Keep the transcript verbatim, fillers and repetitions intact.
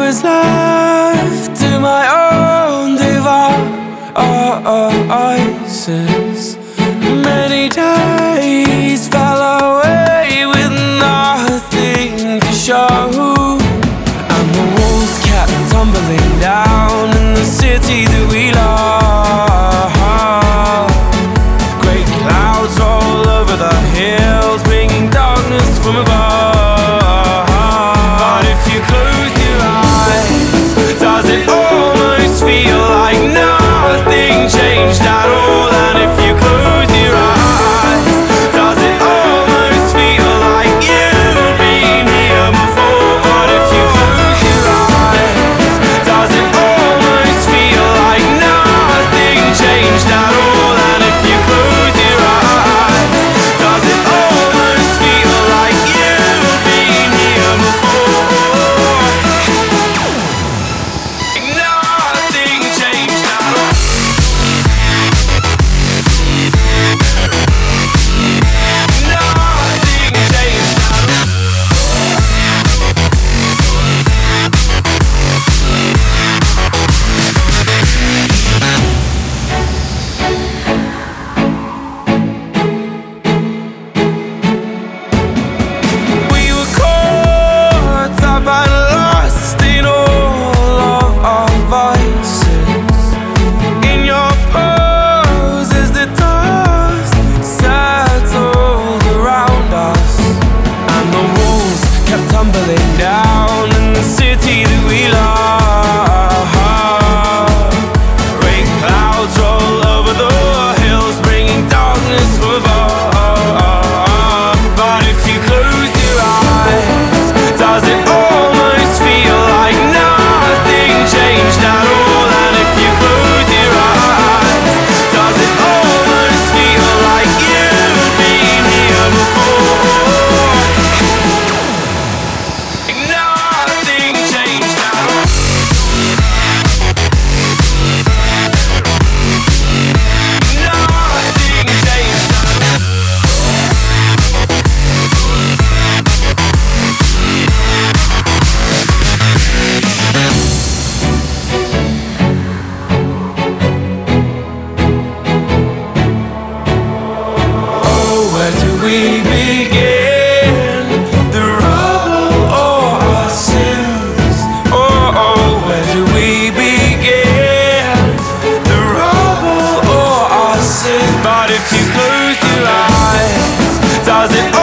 was left to my own devices. Many days fell away with nothing to show, and the walls kept tumbling down in the city that we love. Great clouds roll over the hills, bringing darkness from above. But if you close your eyes, does it almost feel like nothing changed at all? And if you close your eyes, does it almost feel like you've been here before? But if you close your eyes, does it almost feel like nothing changed at all? And if you close your eyes, does it almost feel like you've been here before? Nothing changed at all. Nothing changed at all. We were caught up and lost in all of our vices. In your pose as the dust settled around us, and the walls kept tumbling down in the city that we love. Rain clouds roll over the hills, bringing darkness from above. But if you close your eyes, does it almost feel like nothing changed at all? And if you close your eyes, does it almost feel like you've been here before? Nothing changed at all. Nothing changed at all. Oh, where do we begin? The rubble or our sins? Oh, oh, where do we begin? The rubble or our sins? But if you close your eyes, does it